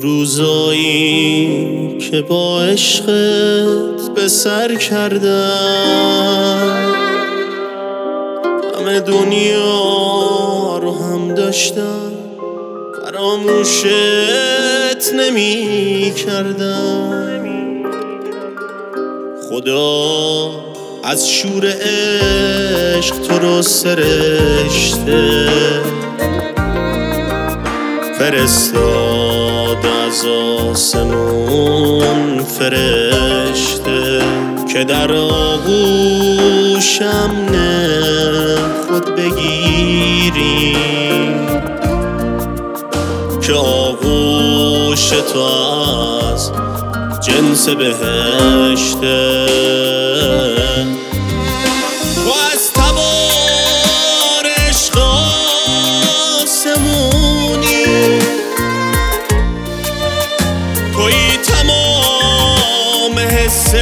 روزایی که با عشقت به سر کردم، همه دنیا رو هم داشتم فراموشت نمی کردم. خدا از شور عشق تو رو سرشته فرستاد از آسمون فرشته که در آغوشم نه خود بگیری، که آغوش تو از جنس بهشته. تو از تبار عشق آسمونی، توی تمام حس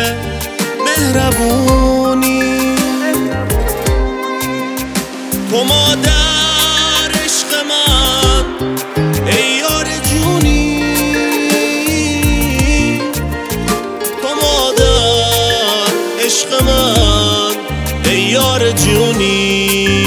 مهربونی، تو مادر عشق من ای یار جونی، تو مادر عشق من ای یار جونی.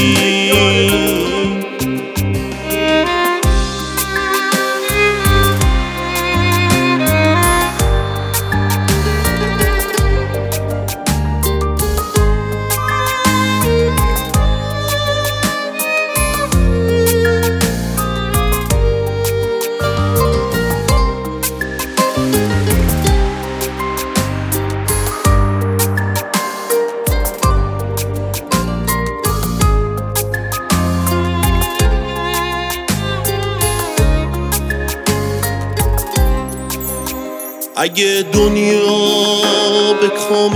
اگه دنیا به کام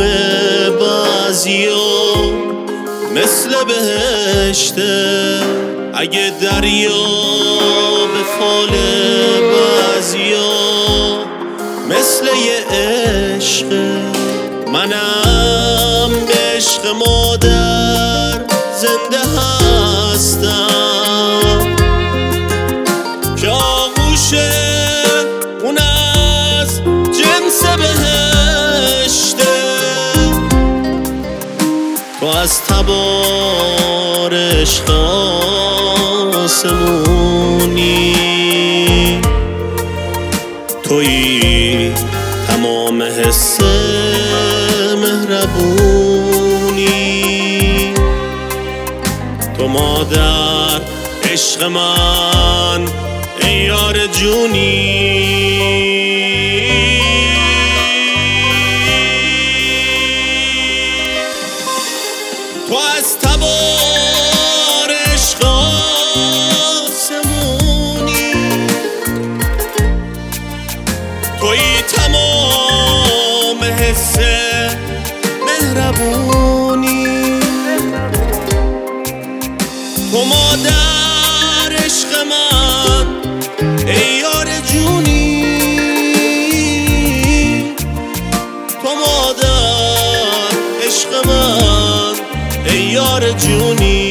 بعضیا مثل بهشته، اگه دریا به فال بعضیا مثل یه عشقه، منم به عشق مادر زنده هستم که آغوشه اون از جنس بهشته. تو از تبار عشق آسمونی، توی تمام حس مهربونی، تو مادر عشق من ای یار جونی. تو از تبار عشق آسمونی، توی تمام حس مهربونی، تو مادر عشق من ای یار جونی، تو مادر عشق من ای یار جونی.